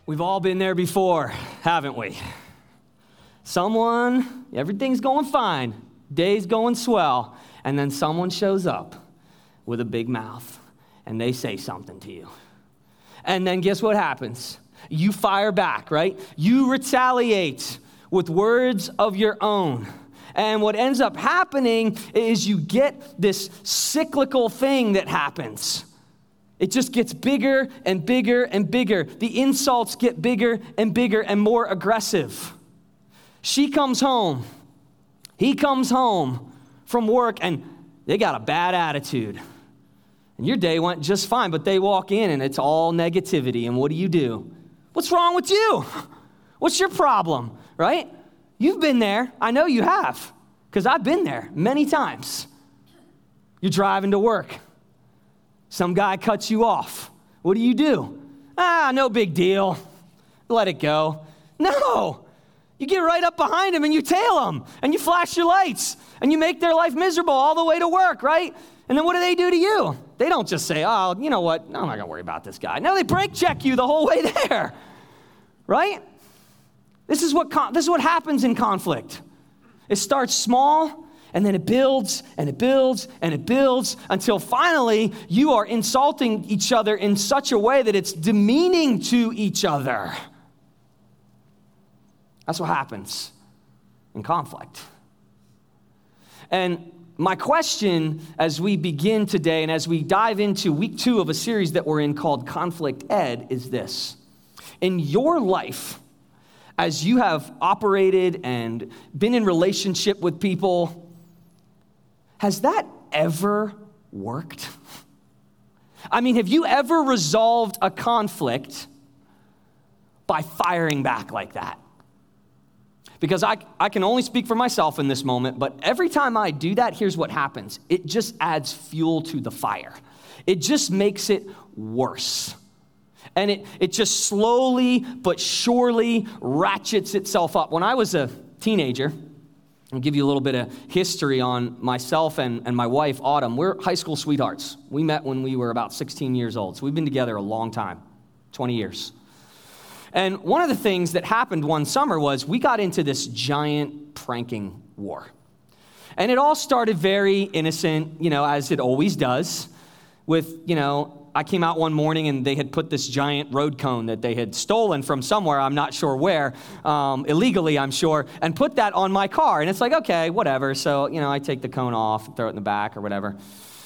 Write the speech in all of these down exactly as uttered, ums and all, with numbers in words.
We've all been there before, haven't we? Someone, everything's going fine, day's going swell, and then someone shows up with a big mouth, and they say something to you. And then guess what happens? You fire back, right? You retaliate with words of your own. And what ends up happening is you get this cyclical thing that happens. It just gets bigger and bigger and bigger. The insults get bigger and bigger and more aggressive. She comes home. He comes home from work and they got a bad attitude. And your day went just fine, but they walk in and it's all negativity. And what do you do? What's wrong with you? What's your problem, right? You've been there. I know you have, because I've been there many times. You're driving to work. Some guy cuts you off. What do you do? Ah, no big deal. Let it go. No. You get right up behind him and you tail him and you flash your lights and you make their life miserable all the way to work, right? And then what do they do to you? They don't just say, oh, you know what? No, I'm not going to worry about this guy. No, they brake check you the whole way there, right? This is what con- this is what happens in conflict. It starts small, and then it builds, and it builds, and it builds, until finally you are insulting each other in such a way that it's demeaning to each other. That's what happens in conflict. And my question as we begin today and as we dive into week two of a series that we're in called Conflict Ed is this. In your life, as you have operated and been in relationship with people, has that ever worked? I mean, have you ever resolved a conflict by firing back like that? Because I, I can only speak for myself in this moment, but every time I do that, here's what happens. It just adds fuel to the fire. It just makes it worse. And it, it just slowly but surely ratchets itself up. When I was a teenager, I'll give you a little bit of history on myself and, and my wife, Autumn. We're high school sweethearts. We met when we were about sixteen years old. So we've been together a long time, twenty years. And one of the things that happened one summer was we got into this giant pranking war. And it all started very innocent, you know, as it always does, with, you know, I came out one morning and they had put this giant road cone that they had stolen from somewhere, I'm not sure where, um, illegally, I'm sure, and put that on my car. And it's like, okay, whatever. So, you know, I take the cone off, throw it in the back or whatever.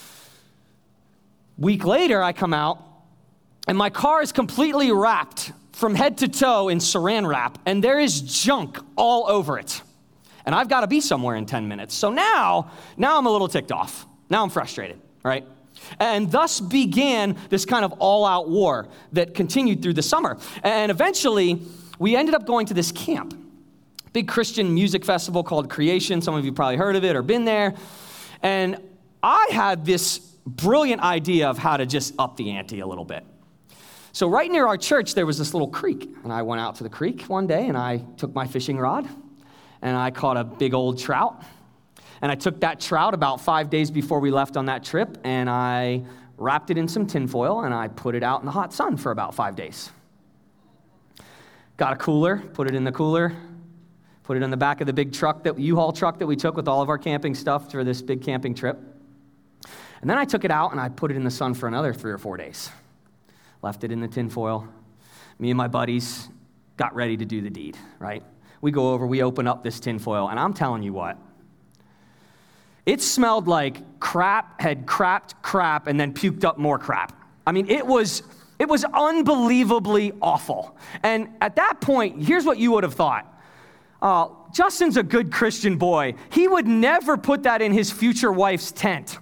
Week later, I come out and my car is completely wrapped from head to toe in saran wrap, and there is junk all over it. And I've got to be somewhere in ten minutes. So now, now I'm a little ticked off. Now I'm frustrated, right? And thus began this kind of all-out war that continued through the summer. And eventually, we ended up going to this camp, big Christian music festival called Creation. Some of you probably heard of it or been there. And I had this brilliant idea of how to just up the ante a little bit. So right near our church, there was this little creek. And I went out to the creek one day, and I took my fishing rod, and I caught a big old trout. And I took that trout about five days before we left on that trip, and I wrapped it in some tinfoil, and I put it out in the hot sun for about five days. Got a cooler, put it in the cooler, put it in the back of the big truck, that U-Haul truck that we took with all of our camping stuff for this big camping trip. And then I took it out, and I put it in the sun for another three or four days. Left it in the tinfoil. Me and my buddies got ready to do the deed, right? We go over, we open up this tinfoil, and I'm telling you what, it smelled like crap had crapped crap and then puked up more crap. I mean, it was it was unbelievably awful. And at that point, here's what you would have thought. Uh, Justin's a good Christian boy. He would never put that in his future wife's tent.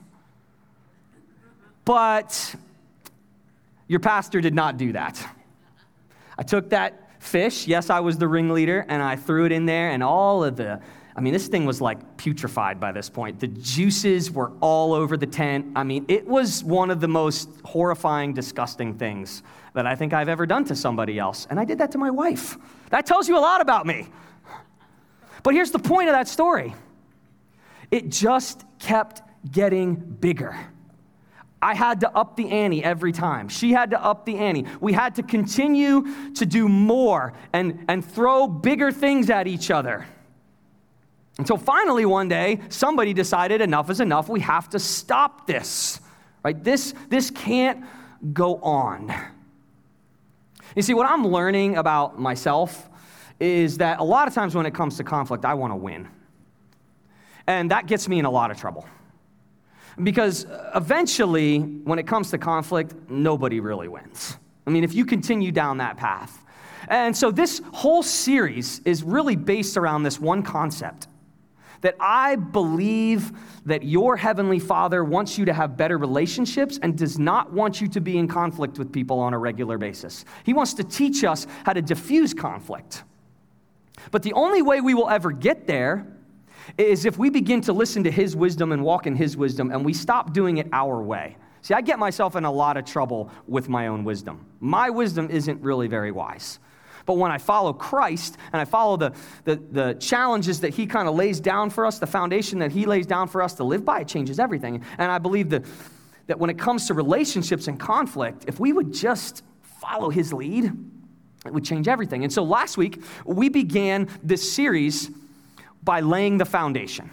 But your pastor did not do that. I took that fish, yes, I was the ringleader, and I threw it in there, and all of the, I mean, this thing was like putrefied by this point. The juices were all over the tent. I mean, it was one of the most horrifying, disgusting things that I think I've ever done to somebody else. And I did that to my wife. That tells you a lot about me. But here's the point of that story. It just kept getting bigger. I had to up the ante every time. She had to up the ante. We had to continue to do more and, and throw bigger things at each other. Until finally one day, somebody decided enough is enough. We have to stop this, right? This, this can't go on. You see, what I'm learning about myself is that a lot of times when it comes to conflict, I want to win. And that gets me in a lot of trouble. Because eventually, when it comes to conflict, nobody really wins. I mean, if you continue down that path. And so this whole series is really based around this one concept, that I believe that your Heavenly Father wants you to have better relationships and does not want you to be in conflict with people on a regular basis. He wants to teach us how to diffuse conflict. But the only way we will ever get there is if we begin to listen to His wisdom and walk in His wisdom, and we stop doing it our way. See, I get myself in a lot of trouble with my own wisdom. My wisdom isn't really very wise. But when I follow Christ and I follow the, the, the challenges that He kind of lays down for us, the foundation that He lays down for us to live by, it changes everything. And I believe that, that when it comes to relationships and conflict, if we would just follow His lead, it would change everything. And so last week, we began this series by laying the foundation.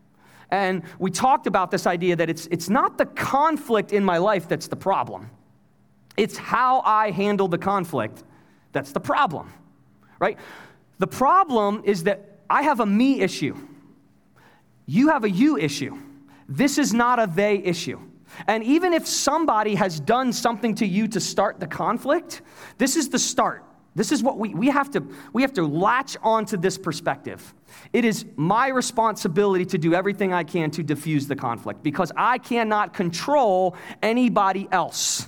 And we talked about this idea that it's, it's not the conflict in my life that's the problem. It's how I handle the conflict that's the problem, right? The problem is that I have a me issue. You have a you issue. This is not a they issue. And even if somebody has done something to you to start the conflict, this is the start. This is what we, we have to, we have to latch onto this perspective. It is my responsibility to do everything I can to diffuse the conflict because I cannot control anybody else.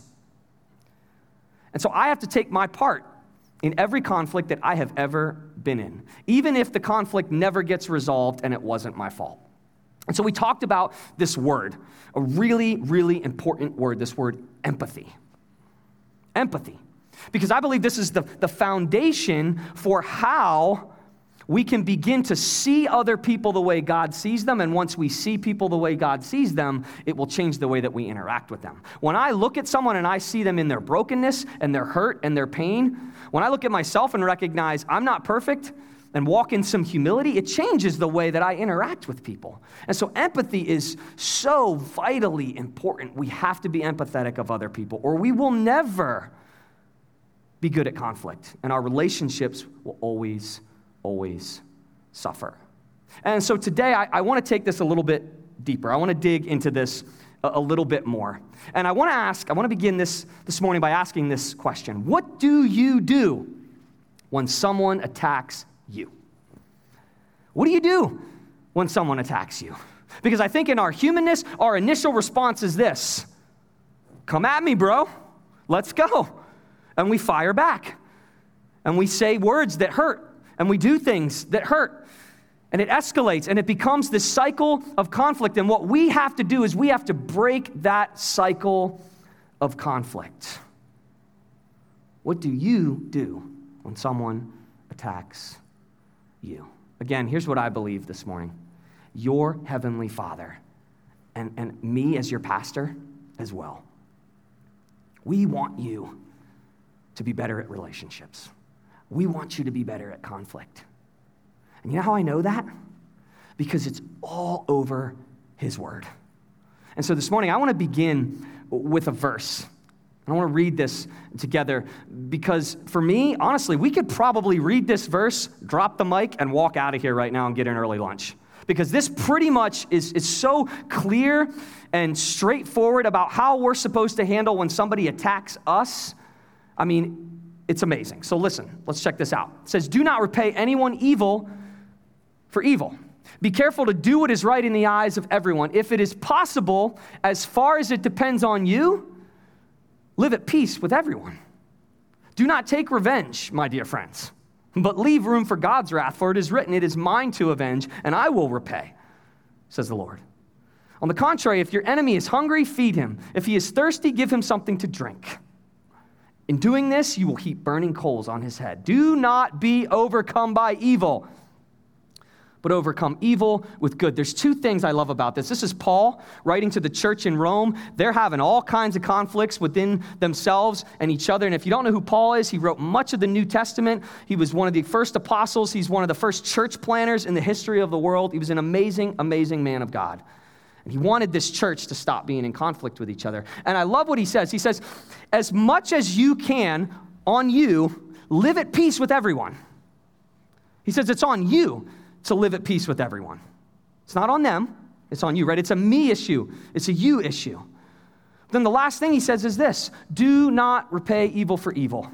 And so I have to take my part in every conflict that I have ever been in, even if the conflict never gets resolved and it wasn't my fault. And so we talked about this word, a really, really important word, this word empathy. Empathy. Because I believe this is the, the foundation for how we can begin to see other people the way God sees them, and once we see people the way God sees them, it will change the way that we interact with them. When I look at someone and I see them in their brokenness and their hurt and their pain, when I look at myself and recognize I'm not perfect and walk in some humility, it changes the way that I interact with people. And so empathy is so vitally important. We have to be empathetic of other people, or we will never be good at conflict, and our relationships will always always suffer. And so today, I, I want to take this a little bit deeper. I want to dig into this a, a little bit more. And I want to ask, I want to begin this this morning by asking this question. What do you do when someone attacks you? What do you do when someone attacks you? Because I think in our humanness, our initial response is this: come at me, bro. Let's go. And we fire back. And we say words that hurt. And we do things that hurt, and it escalates, and it becomes this cycle of conflict. And what we have to do is we have to break that cycle of conflict. What do you do when someone attacks you? Again, here's what I believe this morning. Your Heavenly Father, and, and me as your pastor as well, we want you to be better at relationships. We want you to be better at conflict. And you know how I know that? Because it's all over His Word. And so this morning, I want to begin with a verse. I want to read this together because for me, honestly, we could probably read this verse, drop the mic, and walk out of here right now and get an early lunch. Because this pretty much is, is so clear and straightforward about how we're supposed to handle when somebody attacks us. I mean, it's amazing. So listen, let's check this out. It says, do not repay anyone evil for evil. Be careful to do what is right in the eyes of everyone. If it is possible, as far as it depends on you, live at peace with everyone. Do not take revenge, my dear friends, but leave room for God's wrath, for it is written, it is mine to avenge, and I will repay, says the Lord. On the contrary, if your enemy is hungry, feed him. If he is thirsty, give him something to drink. In doing this, you will heap burning coals on his head. Do not be overcome by evil, but overcome evil with good. There's two things I love about this. This is Paul writing to the church in Rome. They're having all kinds of conflicts within themselves and each other. And if you don't know who Paul is, he wrote much of the New Testament. He was one of the first apostles. He's one of the first church planners in the history of the world. He was an amazing, amazing man of God. And he wanted this church to stop being in conflict with each other. And I love what he says. He says, as much as you can on you, live at peace with everyone. He says it's on you to live at peace with everyone. It's not on them, it's on you, right? It's a me issue, it's a you issue. Then the last thing he says is this: do not repay evil for evil,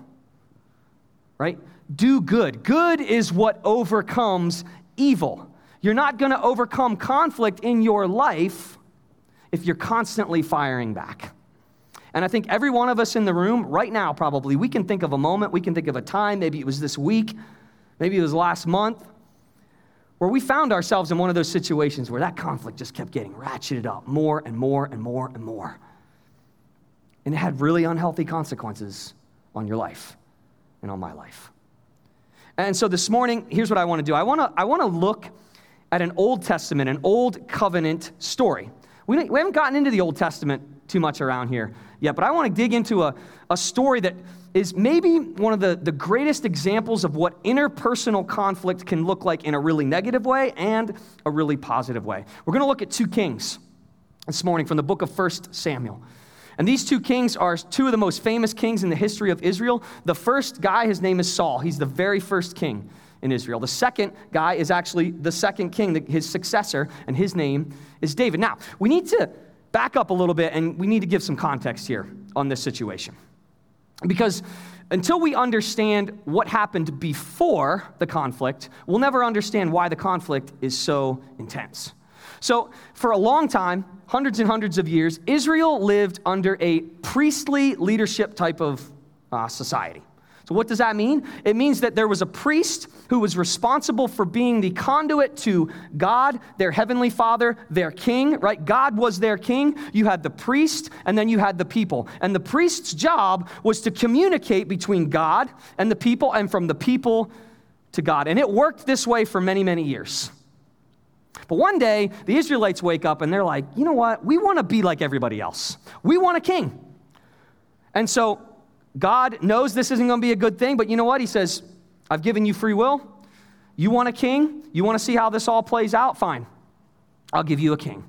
right? Do good. Good is what overcomes evil. You're not going to overcome conflict in your life if you're constantly firing back. And I think every one of us in the room right now, probably, we can think of a moment, we can think of a time, maybe it was this week, maybe it was last month, where we found ourselves in one of those situations where that conflict just kept getting ratcheted up more and more and more and more. And it had really unhealthy consequences on your life and on my life. And so this morning, here's what I want to do. I want to I want to look at an Old Testament, an Old Covenant story. We, we haven't gotten into the Old Testament too much around here yet, but I want to dig into a, a story that is maybe one of the, the greatest examples of what interpersonal conflict can look like in a really negative way and a really positive way. We're going to look at two kings this morning from the book of First Samuel. And these two kings are two of the most famous kings in the history of Israel. The first guy, his name is Saul. He's the very first king in Israel. The second guy is actually the second king, his successor, and his name is David. Now, we need to back up a little bit, and we need to give some context here on this situation. Because until we understand what happened before the conflict, we'll never understand why the conflict is so intense. So for a long time, hundreds and hundreds of years, Israel lived under a priestly leadership type of uh, society. So what does that mean? It means that there was a priest who was responsible for being the conduit to God, their heavenly Father, their king, right? God was their king. You had the priest, and then you had the people. And the priest's job was to communicate between God and the people, and from the people to God. And it worked this way for many, many years. But one day, the Israelites wake up and they're like, you know what? We want to be like everybody else. We want a king. And so God knows this isn't going to be a good thing, but you know what? He says, I've given you free will. You want a king? You want to see how this all plays out? Fine. I'll give you a king.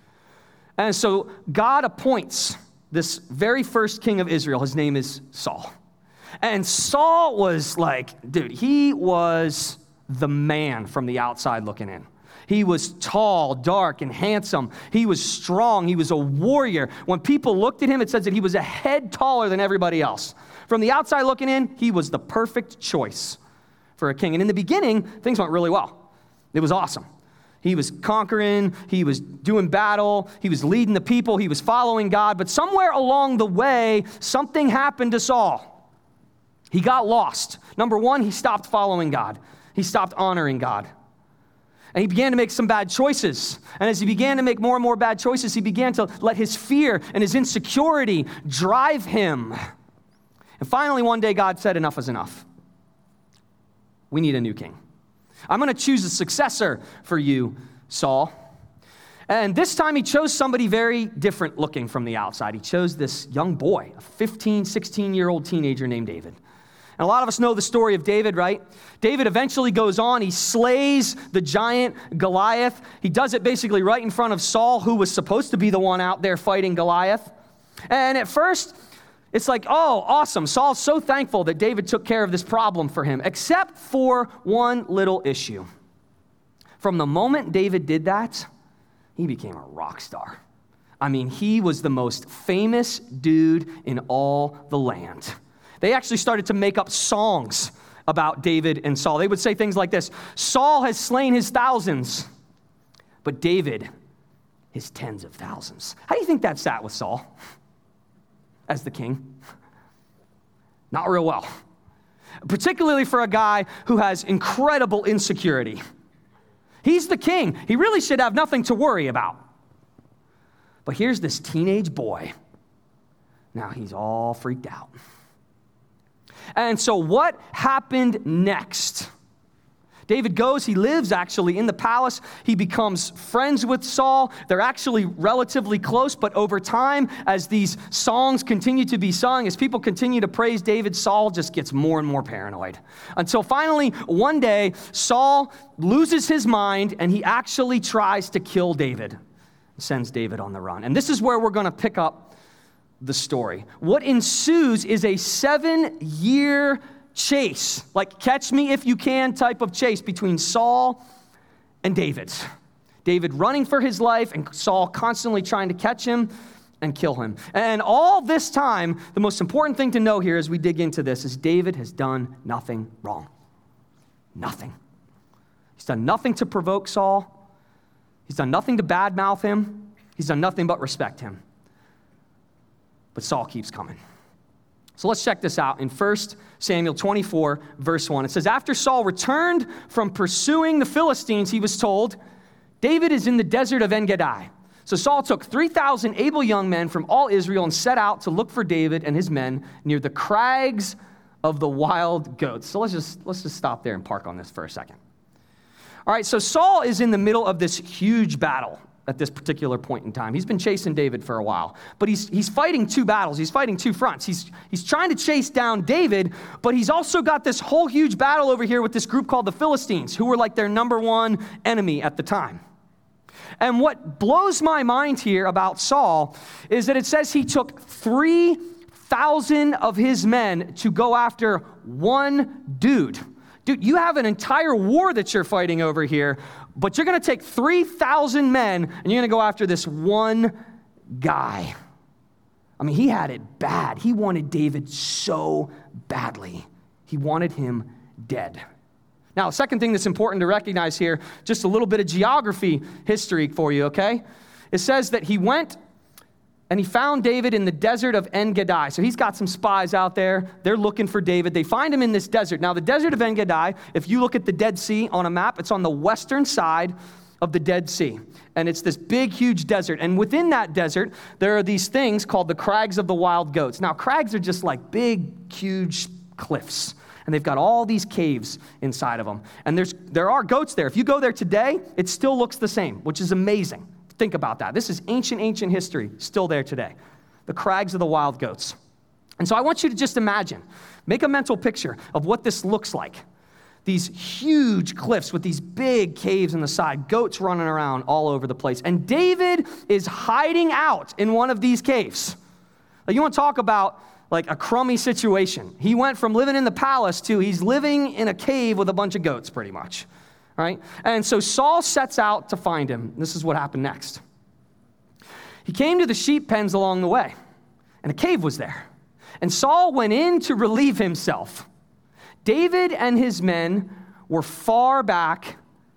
And so God appoints this very first king of Israel. His name is Saul. And Saul was like, dude, he was the man from the outside looking in. He was tall, dark, and handsome. He was strong. He was a warrior. When people looked at him, it says that he was a head taller than everybody else. From the outside looking in, he was the perfect choice for a king. And in the beginning, things went really well. It was awesome. He was conquering. He was doing battle. He was leading the people. He was following God. But somewhere along the way, something happened to Saul. He got lost. Number one, he stopped following God. He stopped honoring God. And he began to make some bad choices. And as he began to make more and more bad choices, he began to let his fear and his insecurity drive him. And finally, one day, God said, enough is enough. We need a new king. I'm going to choose a successor for you, Saul. And this time he chose somebody very different looking from the outside. He chose this young boy, a fifteen, sixteen-year-old teenager named David. And a lot of us know the story of David, right? David eventually goes on. He slays the giant Goliath. He does it basically right in front of Saul, who was supposed to be the one out there fighting Goliath. And at first, it's like, oh, awesome. Saul's so thankful that David took care of this problem for him, except for one little issue. From the moment David did that, he became a rock star. I mean, he was the most famous dude in all the land. They actually started to make up songs about David and Saul. They would say things like this: Saul has slain his thousands, but David his tens of thousands. How do you think that sat with Saul as the king? Not real well. Particularly for a guy who has incredible insecurity. He's the king. He really should have nothing to worry about. But here's this teenage boy. Now he's all freaked out. And so what happened next? David goes, he lives actually in the palace. He becomes friends with Saul. They're actually relatively close, but over time, as these songs continue to be sung, as people continue to praise David, Saul just gets more and more paranoid. Until finally, one day, Saul loses his mind and he actually tries to kill David, sends David on the run. And this is where we're going to pick up the story. What ensues is a seven-year chase, like catch me if you can type of chase between Saul and David. David running for his life and Saul constantly trying to catch him and kill him. And all this time, the most important thing to know here as we dig into this is David has done nothing wrong. Nothing. He's done nothing to provoke Saul. He's done nothing to badmouth him. He's done nothing but respect him. But Saul keeps coming. So let's check this out in First Samuel twenty-four, verse one. It says, after Saul returned from pursuing the Philistines, he was told, David is in the desert of En-Gedi. So Saul took three thousand able young men from all Israel and set out to look for David and his men near the crags of the wild goats. So let's just, let's just stop there and park on this for a second. All right, so Saul is in the middle of this huge battle at this particular point in time. He's been chasing David for a while, but he's he's fighting two battles. He's fighting two fronts. He's he's trying to chase down David, but he's also got this whole huge battle over here with this group called the Philistines, who were like their number one enemy at the time. And what blows my mind here about Saul is that it says he took three thousand of his men to go after one dude. Dude, you have an entire war that you're fighting over here, but you're going to take three thousand men and you're going to go after this one guy. I mean, he had it bad. He wanted David so badly. He wanted him dead. Now, the second thing that's important to recognize here, just a little bit of geography history for you, okay? It says that he went and he found David in the desert of En-Gedi. So he's got some spies out there. They're looking for David. They find him in this desert. Now, the desert of En-Gedi, if you look at the Dead Sea on a map, it's on the western side of the Dead Sea. And it's this big, huge desert. And within that desert, there are these things called the crags of the wild goats. Now, crags are just like big, huge cliffs. And they've got all these caves inside of them. And there's there are goats there. If you go there today, it still looks the same, which is amazing. Think about that. This is ancient, ancient history, still there today. The crags of the wild goats. And so I want you to just imagine, make a mental picture of what this looks like. These huge cliffs with these big caves in the side, goats running around all over the place. And David is hiding out in one of these caves. Like, you want to talk about like a crummy situation. He went from living in the palace to he's living in a cave with a bunch of goats pretty much. Right? And so Saul sets out to find him. This is what happened next. He came to the sheep pens along the way, and a cave was there. And Saul went in to relieve himself. David and his men were far back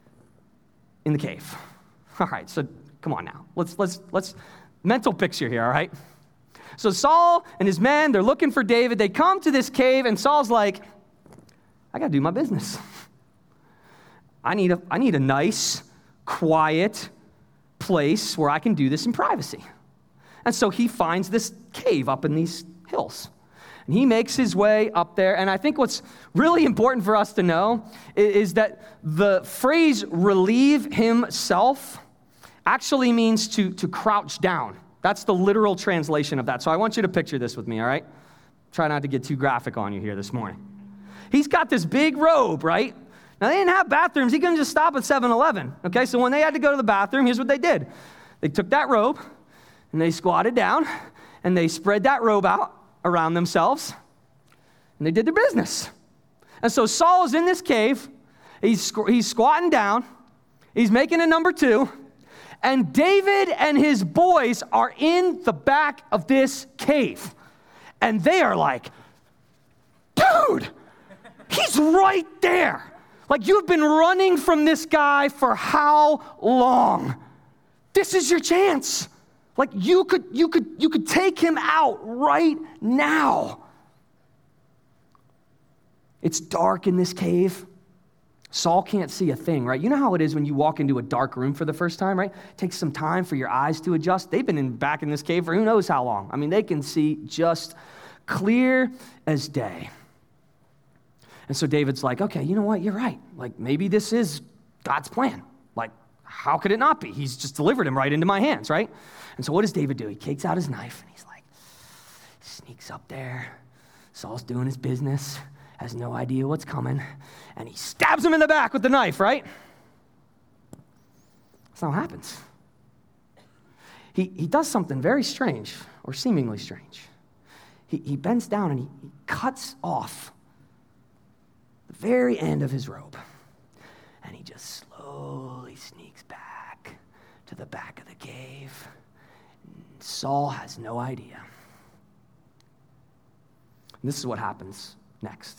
in the cave. All right, so come on now. Let's let's let's mental picture here, all right? So Saul and his men, they're looking for David. They come to this cave, and Saul's like, I got to do my business. I need a, I need a nice, quiet place where I can do this in privacy. And so he finds this cave up in these hills. And he makes his way up there. And I think what's really important for us to know is, is that the phrase relieve himself actually means to, to crouch down. That's the literal translation of that. So I want you to picture this with me, all right? Try not to get too graphic on you here this morning. He's got this big robe, right? Now, they didn't have bathrooms. He couldn't just stop at seven eleven, okay? So when they had to go to the bathroom, here's what they did. They took that robe, and they squatted down, and they spread that robe out around themselves, and they did their business. And so Saul is in this cave. He's, he's squatting down. He's making a number two, and David and his boys are in the back of this cave, and they are like, dude, he's right there. Like, you've been running from this guy for how long? This is your chance. Like, you could you could you could take him out right now. It's dark in this cave. Saul can't see a thing, right? You know how it is when you walk into a dark room for the first time, right? It takes some time for your eyes to adjust. They've been in, back in this cave for who knows how long. I mean, they can see just clear as day. And so David's like, okay, you know what? You're right. Like, maybe this is God's plan. Like, how could it not be? He's just delivered him right into my hands, right? And so what does David do? He takes out his knife and he's like, sneaks up there. Saul's doing his business, has no idea what's coming, and he stabs him in the back with the knife, right? That's not what happens. He, he does something very strange, or seemingly strange. He, he bends down and he, he cuts off the very end of his robe, and he just slowly sneaks back to the back of the cave. Saul has no idea. And this is what happens next.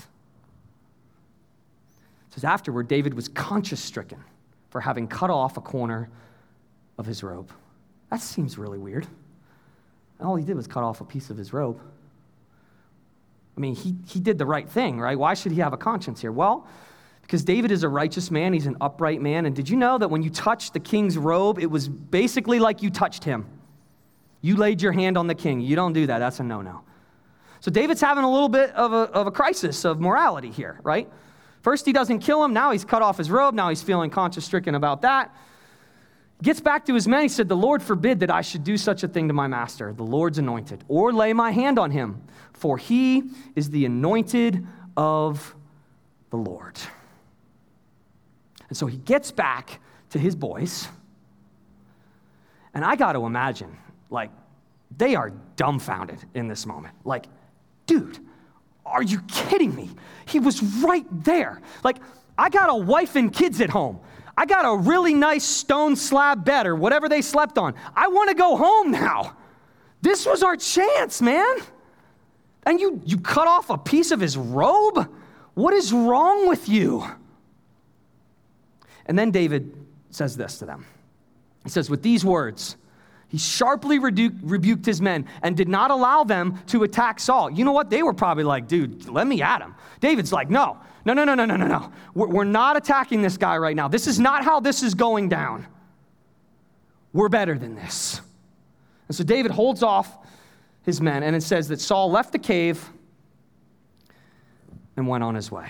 It says, afterward, David was conscience-stricken for having cut off a corner of his robe. That seems really weird. All he did was cut off a piece of his robe. I mean, he, he did the right thing, right? Why should he have a conscience here? Well, because David is a righteous man. He's an upright man. And did you know that when you touched the king's robe, it was basically like you touched him? You laid your hand on the king. You don't do that. That's a no-no. So David's having a little bit of a, of a crisis of morality here, right? First, he doesn't kill him. Now he's cut off his robe. Now he's feeling conscience-stricken about that. Gets back to his men. He said, the Lord forbid that I should do such a thing to my master, the Lord's anointed, or lay my hand on him, for he is the anointed of the Lord. And so he gets back to his boys. And I got to imagine, like, they are dumbfounded in this moment. Like, dude, are you kidding me? He was right there. Like, I got a wife and kids at home. I got a really nice stone slab bed or whatever they slept on. I want to go home now. This was our chance, man. And you, you cut off a piece of his robe? What is wrong with you? And then David says this to them. He says, with these words, he sharply rebu- rebuked his men and did not allow them to attack Saul. You know what? They were probably like, dude, let me at him. David's like, no, no, no, no, no, no, no, no. We're, we're not attacking this guy right now. This is not how this is going down. We're better than this. And so David holds off his men, and it says that Saul left the cave and went on his way.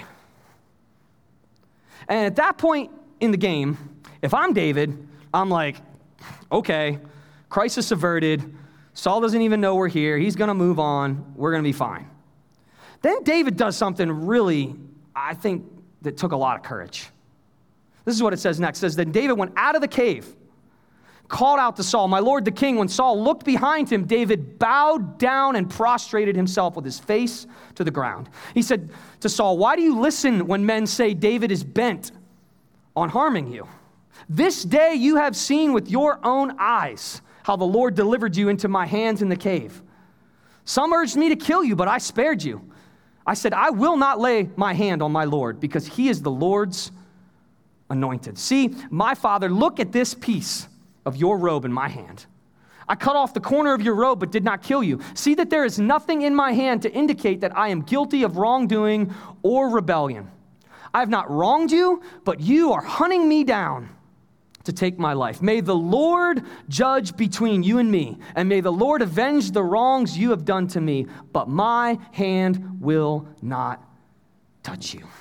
And at that point in the game, if I'm David, I'm like, okay, crisis averted. Saul doesn't even know we're here. He's going to move on. We're going to be fine. Then David does something really, I think, that took a lot of courage. This is what it says next. It says, then David went out of the cave, called out to Saul, my lord the king. When Saul looked behind him, David bowed down and prostrated himself with his face to the ground. He said to Saul, why do you listen when men say David is bent on harming you? This day you have seen with your own eyes how the Lord delivered you into my hands in the cave. Some urged me to kill you, but I spared you. I said, I will not lay my hand on my Lord, because he is the Lord's anointed. See, my father, look at this piece of your robe in my hand. I cut off the corner of your robe, but did not kill you. See that there is nothing in my hand to indicate that I am guilty of wrongdoing or rebellion. I have not wronged you, but you are hunting me down to take my life. May the Lord judge between you and me, and may the Lord avenge the wrongs you have done to me, but my hand will not touch you.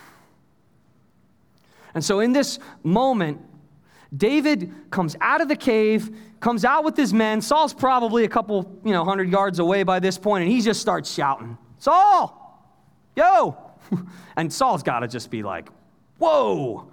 And so in this moment, David comes out of the cave, comes out with his men. Saul's probably a couple, you know, hundred yards away by this point, and he just starts shouting, Saul, yo! And Saul's got to just be like, whoa!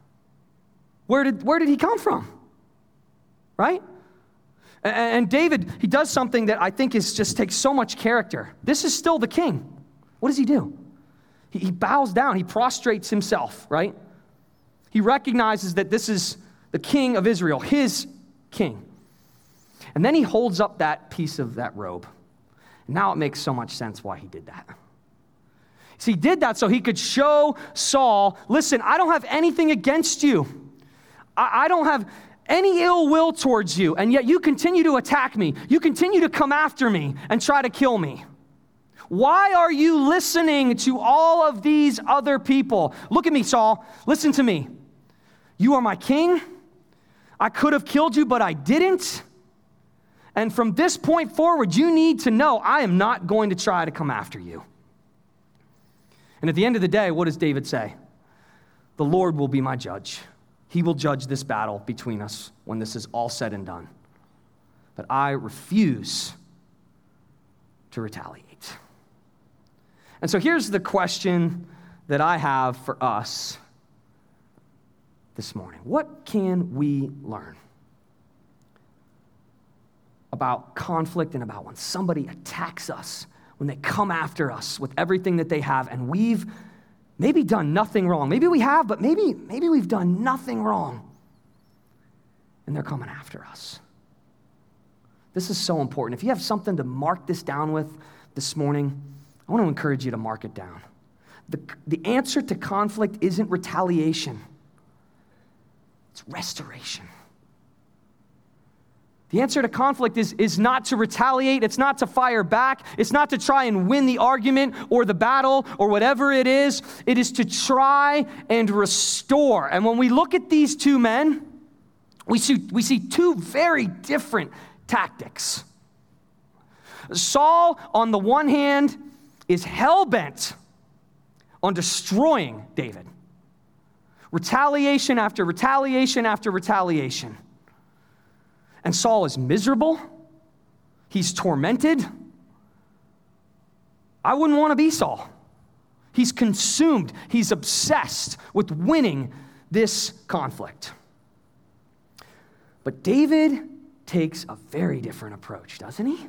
Where did, where did he come from? Right? And, and David, he does something that I think is just takes so much character. This is still the king. What does he do? He, he bows down. He prostrates himself, right? He recognizes that this is the king of Israel, his king. And then he holds up that piece of that robe. Now it makes so much sense why he did that. See, he did that so he could show Saul, listen, I don't have anything against you. I don't have any ill will towards you, and yet you continue to attack me. You continue to come after me and try to kill me. Why are you listening to all of these other people? Look at me, Saul. Listen to me. You are my king. I could have killed you, but I didn't. And from this point forward, you need to know I am not going to try to come after you. And at the end of the day, what does David say? The Lord will be my judge. He will judge this battle between us when this is all said and done. But I refuse to retaliate. And so here's the question that I have for us this morning. What can we learn about conflict and about when somebody attacks us, when they come after us with everything that they have, and we've maybe done nothing wrong? Maybe we have, but maybe, maybe we've done nothing wrong, and they're coming after us. This is so important. If you have something to mark this down with this morning, I want to encourage you to mark it down. The, the answer to conflict isn't retaliation. It's restoration. The answer to conflict is, is not to retaliate. It's not to fire back. It's not to try and win the argument or the battle or whatever it is. It is to try and restore. And when we look at these two men, we see, we see two very different tactics. Saul, on the one hand, is hell-bent on destroying David. Retaliation after retaliation after retaliation. And Saul is miserable. He's tormented. I wouldn't want to be Saul. He's consumed. He's obsessed with winning this conflict. But David takes a very different approach, doesn't he?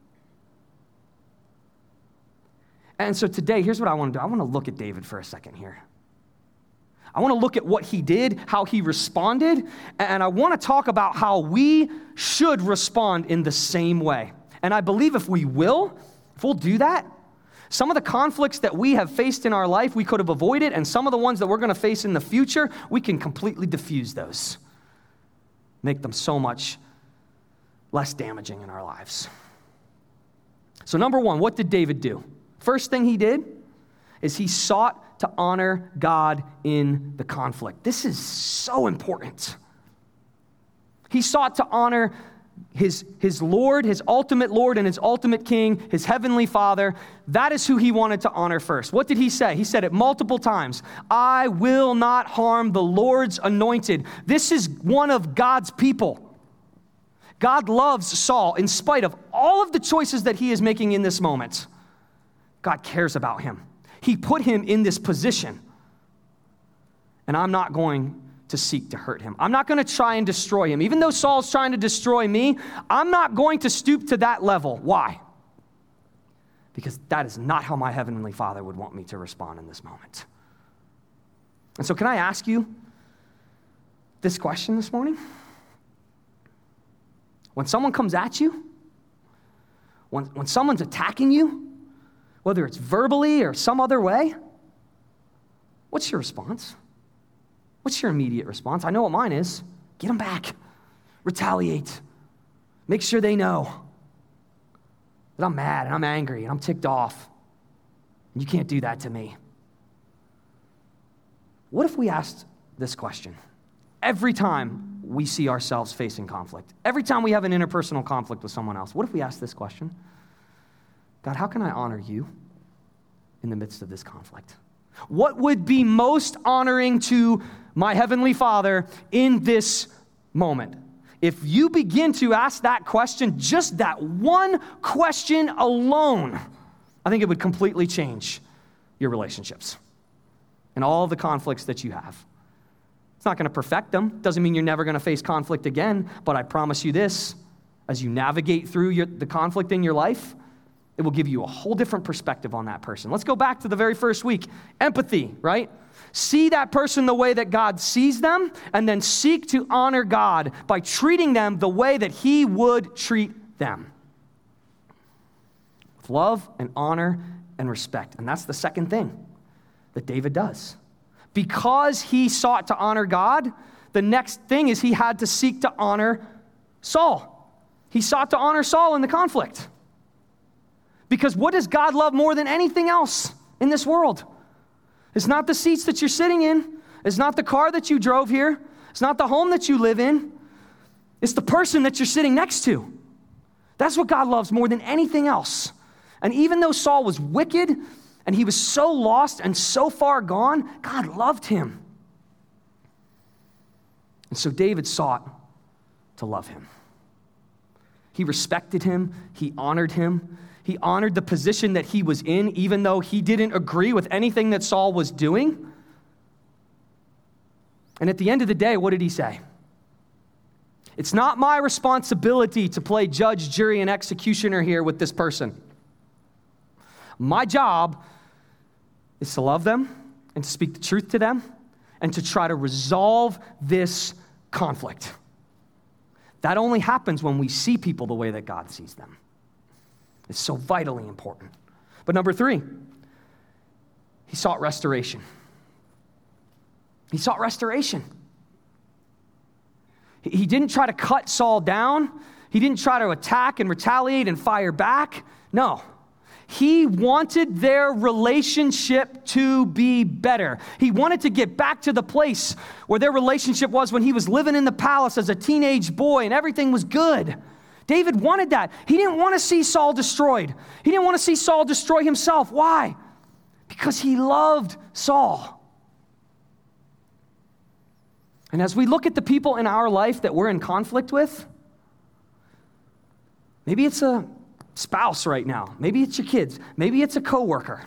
And so today, here's what I want to do. I want to look at David for a second here. I want to look at what he did, how he responded, and I want to talk about how we should respond in the same way. And I believe if we will, if we'll do that, some of the conflicts that we have faced in our life, we could have avoided, and some of the ones that we're going to face in the future, we can completely diffuse those. Make them so much less damaging in our lives. So number one, what did David do? First thing he did is he sought to honor God in the conflict. This is so important. He sought to honor his, his Lord, his ultimate Lord and his ultimate King, his heavenly Father. That is who he wanted to honor first. What did he say? He said it multiple times. I will not harm the Lord's anointed. This is one of God's people. God loves Saul in spite of all of the choices that he is making in this moment. God cares about him. He put him in this position. And I'm not going to seek to hurt him. I'm not going to try and destroy him. Even though Saul's trying to destroy me, I'm not going to stoop to that level. Why? Because that is not how my heavenly Father would want me to respond in this moment. And so can I ask you this question this morning? When someone comes at you, when, when someone's attacking you, whether it's verbally or some other way, what's your response? What's your immediate response? I know what mine is. Get them back. Retaliate. Make sure they know that I'm mad and I'm angry and I'm ticked off. And you can't do that to me. What if we asked this question? Every time we see ourselves facing conflict, every time we have an interpersonal conflict with someone else, what if we ask this question? God, how can I honor you in the midst of this conflict? What would be most honoring to my heavenly Father in this moment? If you begin to ask that question, just that one question alone, I think it would completely change your relationships and all the conflicts that you have. It's not going to perfect them. Doesn't mean you're never going to face conflict again, but I promise you this, as you navigate through your, the conflict in your life, it will give you a whole different perspective on that person. Let's go back to the very first week. Empathy, right? See that person the way that God sees them, and then seek to honor God by treating them the way that he would treat them. With love and honor and respect. And that's the second thing that David does. Because he sought to honor God, the next thing is he had to seek to honor Saul. He sought to honor Saul in the conflict. Because what does God love more than anything else in this world? It's not the seats that you're sitting in. It's not the car that you drove here. It's not the home that you live in. It's the person that you're sitting next to. That's what God loves more than anything else. And even though Saul was wicked And he was so lost and so far gone, God loved him. And so David sought to love him. He respected him. He honored him. He honored the position that he was in, even though he didn't agree with anything that Saul was doing. And at the end of the day, what did he say? It's not my responsibility to play judge, jury, and executioner here with this person. My job is to love them and to speak the truth to them and to try to resolve this conflict. That only happens when we see people the way that God sees them. It's so vitally important. But number three, he sought restoration. He sought restoration. He didn't try to cut Saul down. He didn't try to attack and retaliate and fire back. No. He wanted their relationship to be better. He wanted to get back to the place where their relationship was when he was living in the palace as a teenage boy and everything was good. David wanted that. He didn't want to see Saul destroyed. He didn't want to see Saul destroy himself. Why? Because he loved Saul. And as we look at the people in our life that we're in conflict with, maybe it's a spouse right now. Maybe it's your kids. Maybe it's a coworker.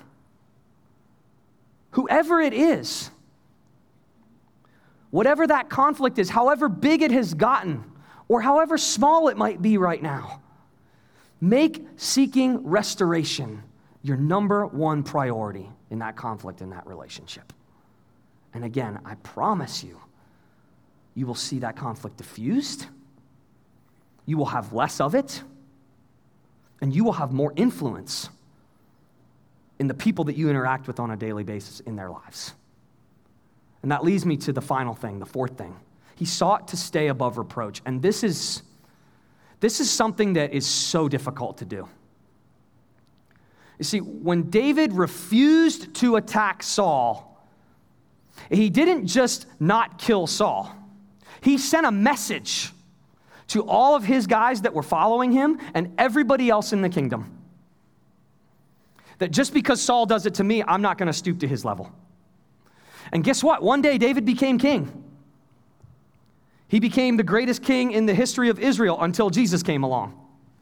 Whoever it is, whatever that conflict is, however big it has gotten, or however small it might be right now, make seeking restoration your number one priority in that conflict, in that relationship. And again, I promise you, you will see that conflict diffused. You will have less of it. And you will have more influence in the people that you interact with on a daily basis in their lives. And that leads me to the final thing, the fourth thing. He sought to stay above reproach. And this is, this is something that is so difficult to do. You see, when David refused to attack Saul, he didn't just not kill Saul. He sent a message to all of his guys that were following him and everybody else in the kingdom that just because Saul does it to me, I'm not going to stoop to his level. And guess what? One day David became king. He became the greatest king in the history of Israel until Jesus came along.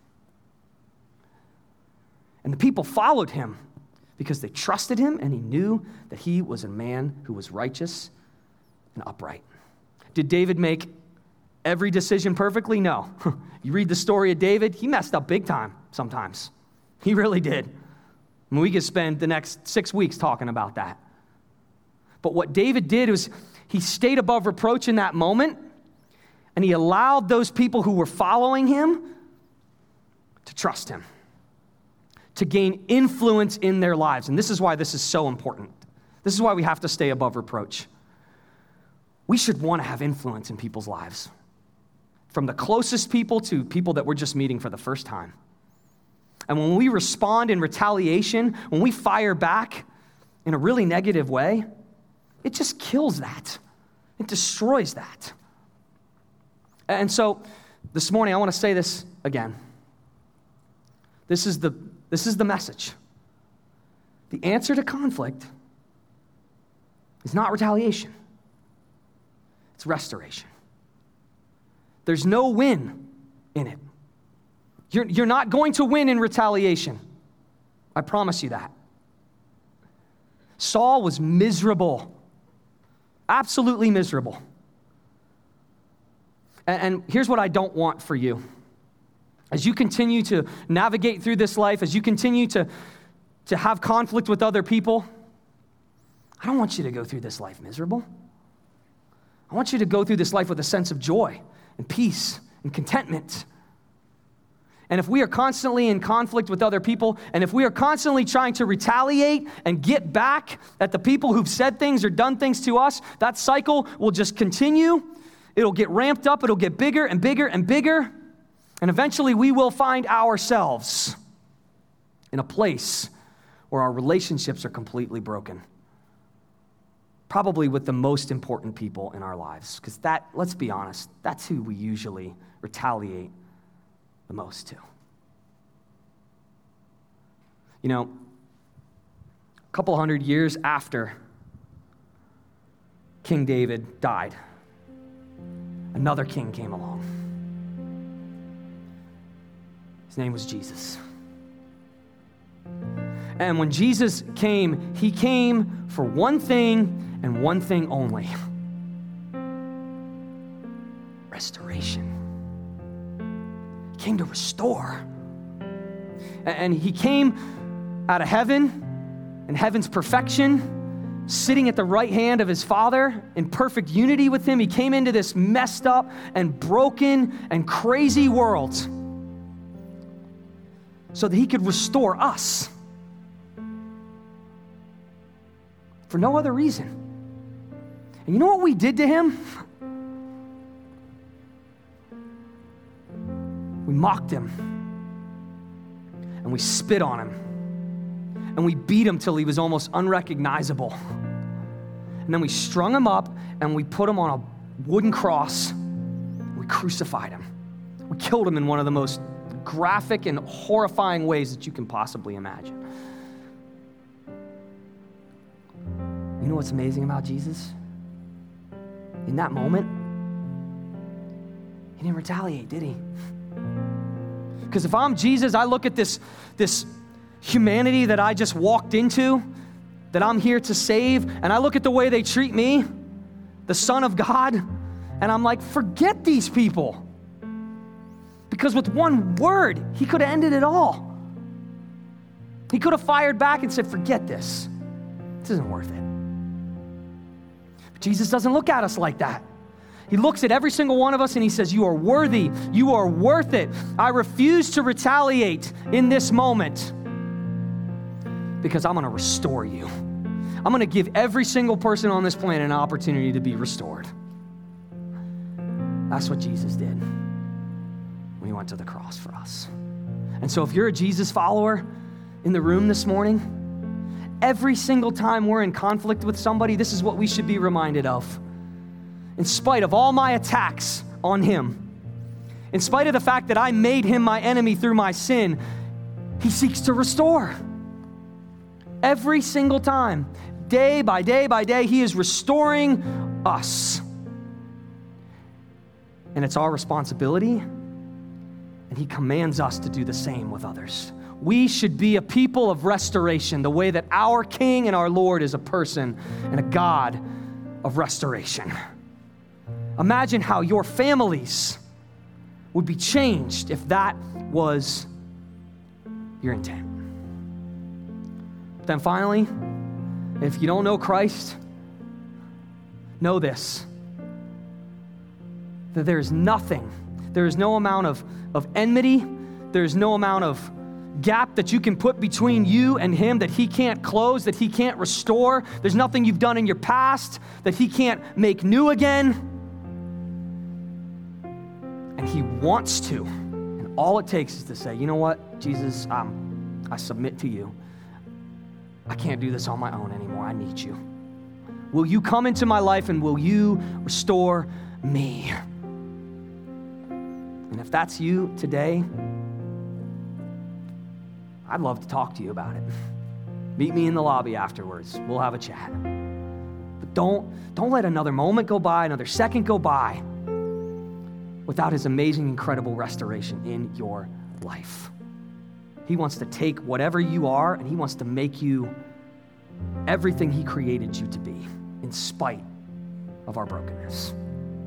And the people followed him because they trusted him and he knew that he was a man who was righteous and upright. Did David make every decision perfectly? No. You read the story of David, he messed up big time sometimes. He really did. I mean, we could spend the next six weeks talking about that. But what David did was he stayed above reproach in that moment, and he allowed those people who were following him to trust him, to gain influence in their lives. And this is why this is so important. This is why we have to stay above reproach. We should want to have influence in people's lives, from the closest people to people that we're just meeting for the first time. And when we respond in retaliation, when we fire back in a really negative way, it just kills that. It destroys that. And so this morning, I want to say this again. This is the, this is the message. The answer to conflict is not retaliation. It's restoration. There's no win in it. You're, you're not going to win in retaliation. I promise you that. Saul was miserable. Absolutely miserable. And, and here's what I don't want for you. As you continue to navigate through this life, as you continue to, to have conflict with other people, I don't want you to go through this life miserable. I want you to go through this life with a sense of joy and peace and contentment. And if we are constantly in conflict with other people, and if we are constantly trying to retaliate and get back at the people who've said things or done things to us, that cycle will just continue. It'll get ramped up. It'll get bigger and bigger and bigger. And eventually we will find ourselves in a place where our relationships are completely broken. Probably with the most important people in our lives. Because that, let's be honest, that's who we usually retaliate the most to. You know, couple hundred years after King David died, another king came along. His name was Jesus. And when Jesus came, he came for one thing and one thing only: restoration. He came to restore. And he came out of heaven, in heaven's perfection, sitting at the right hand of his Father in perfect unity with him. He came into this messed up and broken and crazy world so that he could restore us for no other reason. And you know what we did to him? We mocked him, and we spit on him, and we beat him till he was almost unrecognizable. And then we strung him up, and we put him on a wooden cross, and we crucified him. We killed him in one of the most graphic and horrifying ways that you can possibly imagine. You know what's amazing about Jesus? In that moment, he didn't retaliate, did he? Because if I'm Jesus, I look at this, this humanity that I just walked into, that I'm here to save, and I look at the way they treat me, the Son of God, and I'm like, forget these people. Because with one word, he could have ended it all. He could have fired back and said, forget this. This isn't worth it. But Jesus doesn't look at us like that. He looks at every single one of us and he says, you are worthy. You are worth it. I refuse to retaliate in this moment because I'm going to restore you. I'm going to give every single person on this planet an opportunity to be restored. That's what Jesus did when he went to the cross for us. And so if you're a Jesus follower in the room this morning, every single time we're in conflict with somebody, this is what we should be reminded of. In spite of all my attacks on him, in spite of the fact that I made him my enemy through my sin, he seeks to restore. Every single time, day by day by day, he is restoring us. And it's our responsibility, and he commands us to do the same with others. We should be a people of restoration, the way that our King and our Lord is a person and a God of restoration. Imagine how your families would be changed if that was your intent. Then finally, if you don't know Christ, know this, that there is nothing, there is no amount of, of enmity, there is no amount of gap that you can put between you and him that he can't close, that he can't restore. There's nothing you've done in your past that he can't make new again. And he wants to. And all it takes is to say, you know what, Jesus, um, I submit to you. I can't do this on my own anymore. I need you. Will you come into my life and will you restore me? And if that's you today, I'd love to talk to you about it. Meet me in the lobby afterwards. We'll have a chat. But don't, don't let another moment go by, another second go by without his amazing, incredible restoration in your life. He wants to take whatever you are and he wants to make you everything he created you to be in spite of our brokenness.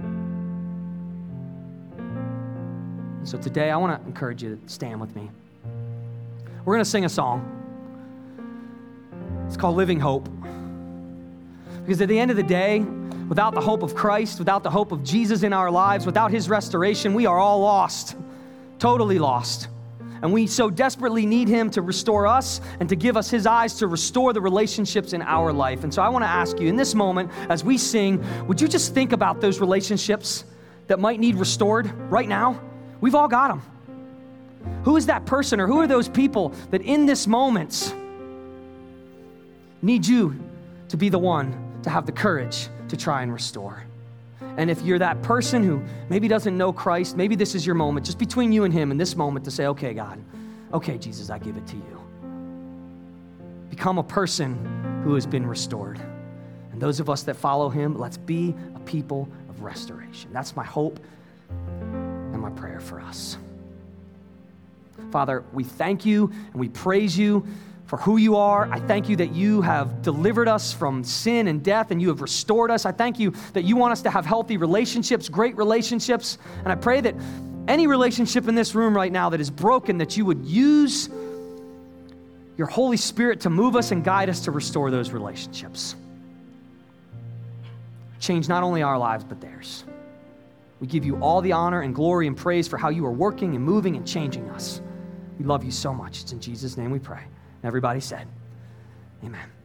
And so today I want to encourage you to stand with me. We're going to sing a song. It's called Living Hope. Because at the end of the day, without the hope of Christ, without the hope of Jesus in our lives, without his restoration, we are all lost, totally lost. And we so desperately need him to restore us and to give us his eyes to restore the relationships in our life. And so I want to ask you in this moment, as we sing, would you just think about those relationships that might need restored right now? We've all got them. Who is that person or who are those people that in this moment need you to be the one to have the courage to try and restore? And if you're that person who maybe doesn't know Christ, maybe this is your moment, just between you and him in this moment to say, okay, God, okay, Jesus, I give it to you. become a person who has been restored. And those of us that follow him, let's be a people of restoration. That's my hope and my prayer for us. Father, we thank you and we praise you for who you are. I thank you that you have delivered us from sin and death and you have restored us. I thank you that you want us to have healthy relationships, great relationships. And I pray that any relationship in this room right now that is broken, that you would use your Holy Spirit to move us and guide us to restore those relationships. Change not only our lives, but theirs. We give you all the honor and glory and praise for how you are working and moving and changing us. We love you so much. It's in Jesus' name we pray. Everybody said, amen.